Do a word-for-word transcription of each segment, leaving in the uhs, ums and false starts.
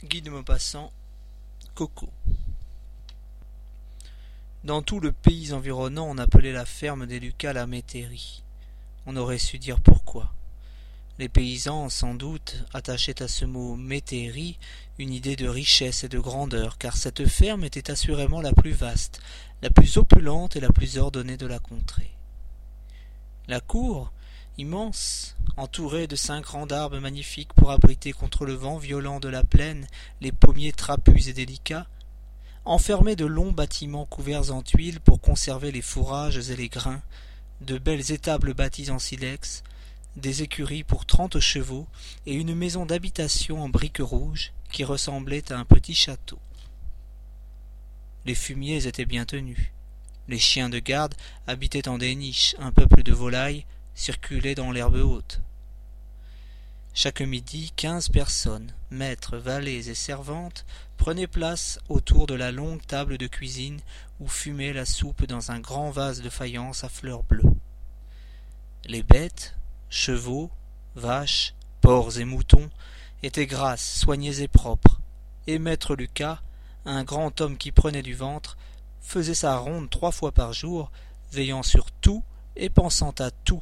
Guy de Maupassant, Coco. Dans tout le pays environnant, on appelait la ferme des Lucas la métairie. On aurait su dire pourquoi. Les paysans, sans doute, attachaient à ce mot métairie une idée de richesse et de grandeur, car cette ferme était assurément la plus vaste, la plus opulente et la plus ordonnée de la contrée. La cour, immense, entourée de cinq rangs d'arbres magnifiques pour abriter contre le vent violent de la plaine les pommiers trapus et délicats, enfermait de longs bâtiments couverts en tuiles pour conserver les fourrages et les grains, de belles étables bâties en silex, des écuries pour trente chevaux et une maison d'habitation en briques rouges qui ressemblait à un petit château. Les fumiers étaient bien tenus. Les chiens de garde habitaient en des niches, un peuple de volailles circulait dans l'herbe haute. Chaque midi, quinze personnes, maîtres, valets et servantes, prenaient place autour de la longue table de cuisine où fumait la soupe dans un grand vase de faïence à fleurs bleues. Les bêtes, chevaux, vaches, porcs et moutons, étaient grasses, soignées et propres, et maître Lucas, un grand homme qui prenait du ventre, faisait sa ronde trois fois par jour, veillant sur tout et pensant à tout.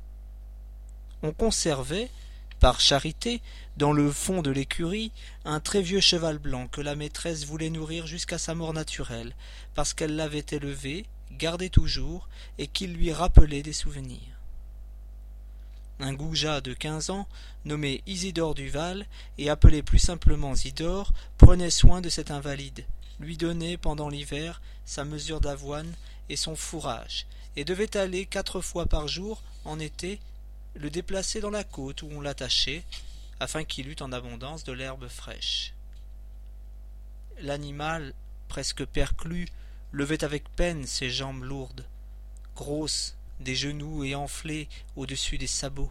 On conservait, par charité, dans le fond de l'écurie, un très vieux cheval blanc que la maîtresse voulait nourrir jusqu'à sa mort naturelle, parce qu'elle l'avait élevé, gardé toujours, et qu'il lui rappelait des souvenirs. Un goujat de quinze ans, nommé Isidore Duval, et appelé plus simplement Zidore, prenait soin de cet invalide, lui donnait pendant l'hiver sa mesure d'avoine et son fourrage, et devait aller quatre fois par jour, en été, le déplacer dans la côte où on l'attachait, afin qu'il eût en abondance de l'herbe fraîche. L'animal, presque perclus, levait avec peine ses jambes lourdes, grosses, des genoux et enflés au-dessus des sabots.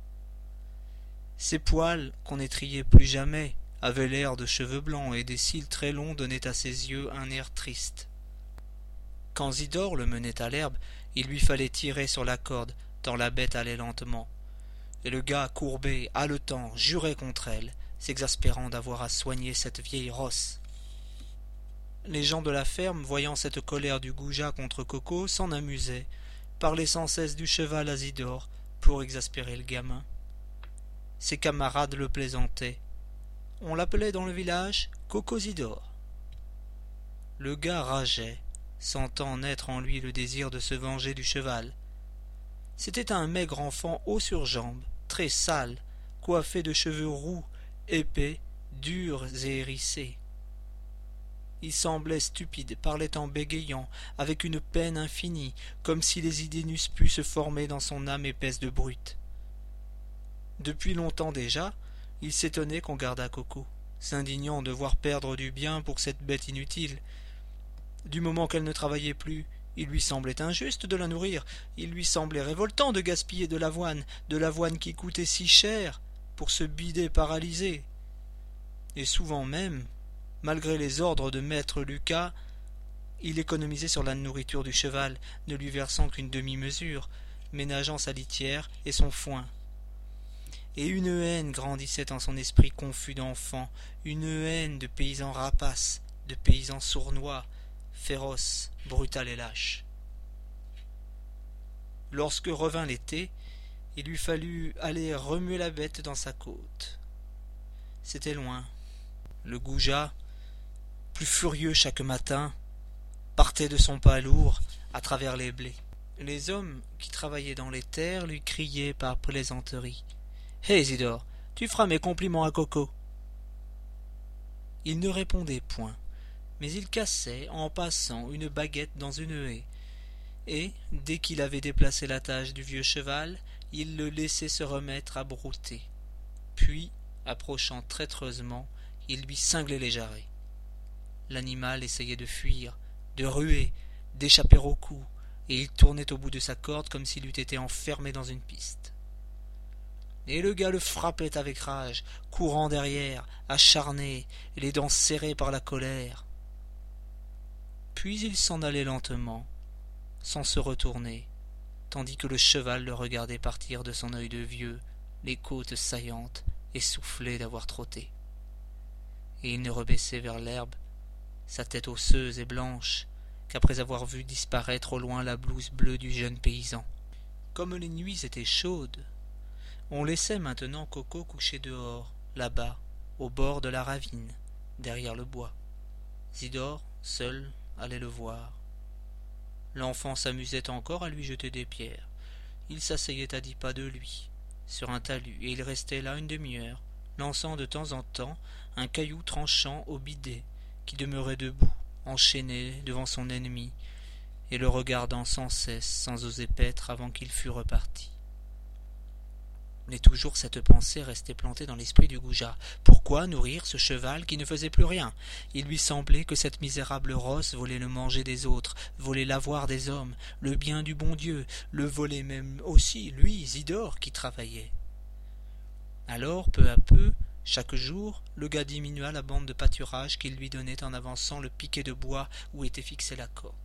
Ses poils, qu'on n'étriait plus jamais, avaient l'air de cheveux blancs et des cils très longs donnaient à ses yeux un air triste. Quand Zidore le menait à l'herbe, il lui fallait tirer sur la corde, tant la bête allait lentement. Et le gars, courbé, haletant, jurait contre elle, s'exaspérant d'avoir à soigner cette vieille rosse. Les gens de la ferme, voyant cette colère du goujat contre Coco, s'en amusaient, parlaient sans cesse du cheval à Zidore pour exaspérer le gamin. Ses camarades le plaisantaient. On l'appelait dans le village Coco Zidore. Le gars rageait, sentant naître en lui le désir de se venger du cheval. C'était un maigre enfant haut sur jambes, très sale, coiffé de cheveux roux, épais, durs et hérissés. Il semblait stupide, parlait en bégayant, avec une peine infinie, comme si les idées n'eussent pu se former dans son âme épaisse de brute. Depuis longtemps déjà, il s'étonnait qu'on gardât Coco, s'indignant de voir perdre du bien pour cette bête inutile. Du moment qu'elle ne travaillait plus, il lui semblait injuste de la nourrir, il lui semblait révoltant de gaspiller de l'avoine, de l'avoine qui coûtait si cher, pour ce bidet paralysé. Et souvent même, malgré les ordres de maître Lucas, il économisait sur la nourriture du cheval, ne lui versant qu'une demi-mesure, ménageant sa litière et son foin. Et une haine grandissait en son esprit confus d'enfant, une haine de paysan rapace, de paysan sournois, féroce, brutal et lâche. Lorsque revint l'été, il lui fallut aller remuer la bête dans sa côte. C'était loin. Le goujat, plus furieux chaque matin, partait de son pas lourd à travers les blés. Les hommes qui travaillaient dans les terres lui criaient par plaisanterie. « Hé, Zidore, tu feras mes compliments à Coco. » Il ne répondait point, mais il cassait en passant une baguette dans une haie, et, dès qu'il avait déplacé l'attache du vieux cheval, il le laissait se remettre à brouter. Puis, approchant traîtreusement, il lui cinglait les jarrets. L'animal essayait de fuir, de ruer, d'échapper au coup, et il tournait au bout de sa corde comme s'il eût été enfermé dans une piste. Et le gars le frappait avec rage, courant derrière, acharné, les dents serrées par la colère. Puis il s'en allait lentement, sans se retourner, tandis que le cheval le regardait partir de son œil de vieux, les côtes saillantes, essoufflé d'avoir trotté. et il ne rebaissait vers l'herbe sa tête osseuse et blanche qu'après avoir vu disparaître au loin la blouse bleue du jeune paysan. Comme les nuits étaient chaudes, on laissait maintenant Coco coucher dehors, là-bas, au bord de la ravine, derrière le bois. Zidore, seul, allait le voir. L'enfant s'amusait encore à lui jeter des pierres. Il s'asseyait à dix pas de lui, sur un talus, et il restait là une demi-heure, lançant de temps en temps un caillou tranchant au bidet, qui demeurait debout, enchaîné devant son ennemi, et le regardant sans cesse, sans oser paître avant qu'il fût reparti. Mais toujours cette pensée restait plantée dans l'esprit du goujat. Pourquoi nourrir ce cheval qui ne faisait plus rien? Il lui semblait que cette misérable rosse volait le manger des autres, volait l'avoir des hommes, le bien du bon Dieu, le volait même aussi, lui, Zidore, qui travaillait. Alors, peu à peu, chaque jour, le gars diminua la bande de pâturage qu'il lui donnait en avançant le piquet de bois où était fixée la corde.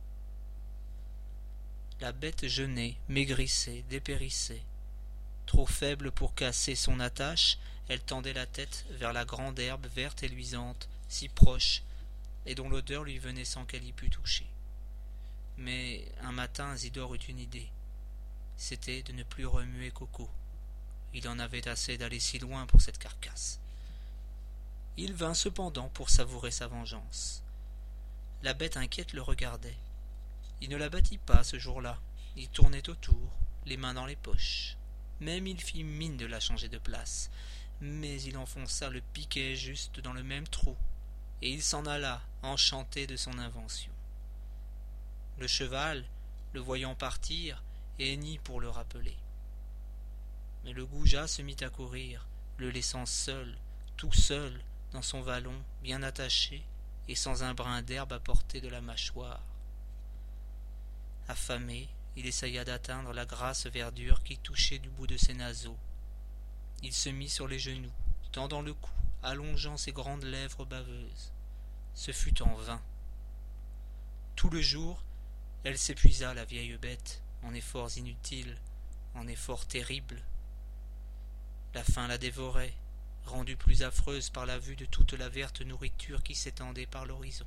La bête jeûnait, maigrissait, dépérissait. Trop faible pour casser son attache, elle tendait la tête vers la grande herbe verte et luisante, si proche, et dont l'odeur lui venait sans qu'elle y pût toucher. Mais un matin, Zidore eut une idée. C'était de ne plus remuer Coco. Il en avait assez d'aller si loin pour cette carcasse. Il vint cependant pour savourer sa vengeance. La bête inquiète le regardait. Il ne la battit pas ce jour-là. Il tournait autour, les mains dans les poches. Même il fit mine de la changer de place, mais il enfonça le piquet juste dans le même trou, et il s'en alla, enchanté de son invention. Le cheval, le voyant partir, hennit pour le rappeler. Mais le goujat se mit à courir, le laissant seul, tout seul, dans son vallon, bien attaché, et sans un brin d'herbe à portée de la mâchoire. Affamé, il essaya d'atteindre la grasse verdure qui touchait du bout de ses naseaux. Il se mit sur les genoux, tendant le cou, allongeant ses grandes lèvres baveuses. Ce fut en vain. Tout le jour, elle s'épuisa, la vieille bête, en efforts inutiles, en efforts terribles. La faim la dévorait, rendue plus affreuse par la vue de toute la verte nourriture qui s'étendait par l'horizon.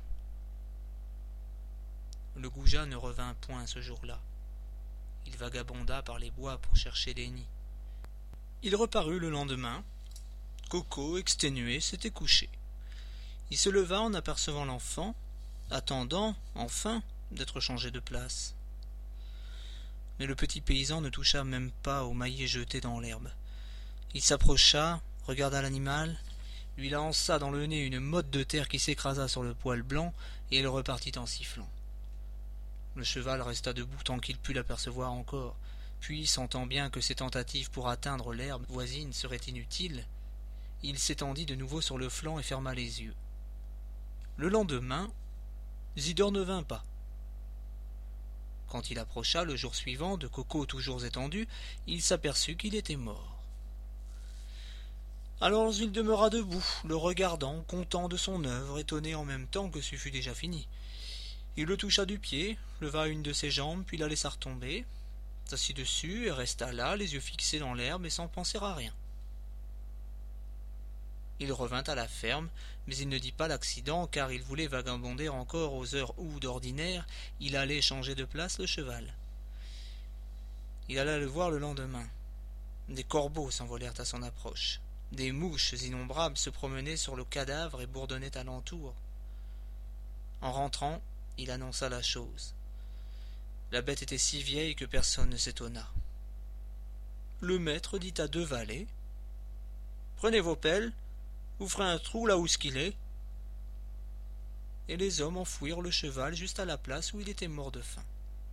Le goujat ne revint point ce jour-là. Il vagabonda par les bois pour chercher des nids. Il reparut le lendemain. Coco, exténué, s'était couché. Il se leva en apercevant l'enfant, attendant, enfin, d'être changé de place. Mais le petit paysan ne toucha même pas au maillet jeté dans l'herbe. Il s'approcha, regarda l'animal, lui lança dans le nez une motte de terre qui s'écrasa sur le poil blanc, et il repartit en sifflant. Le cheval resta debout tant qu'il put l'apercevoir encore, puis, sentant bien que ses tentatives pour atteindre l'herbe voisine seraient inutiles, il s'étendit de nouveau sur le flanc et ferma les yeux. Le lendemain, Zidore ne vint pas. Quand il approcha le jour suivant, de Coco toujours étendu, il s'aperçut qu'il était mort. Alors il demeura debout, le regardant, content de son œuvre, étonné en même temps que ce fut déjà fini. Il le toucha du pied, leva une de ses jambes, puis la laissa retomber, s'assit dessus et resta là, les yeux fixés dans l'herbe et sans penser à rien. Il revint à la ferme, mais il ne dit pas l'accident, car il voulait vagabonder encore aux heures où, d'ordinaire, il allait changer de place le cheval. Il alla le voir le lendemain. Des corbeaux s'envolèrent à son approche. Des mouches innombrables se promenaient sur le cadavre et bourdonnaient alentour. En rentrant, il annonça la chose. La bête était si vieille que personne ne s'étonna. Le maître dit à deux valets : « Prenez vos pelles, vous ferez un trou là où ce qu'il est. » Et les hommes enfouirent le cheval juste à la place où il était mort de faim.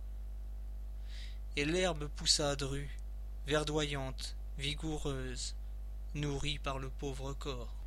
Et l'herbe poussa drue, verdoyante, vigoureuse, nourrie par le pauvre corps.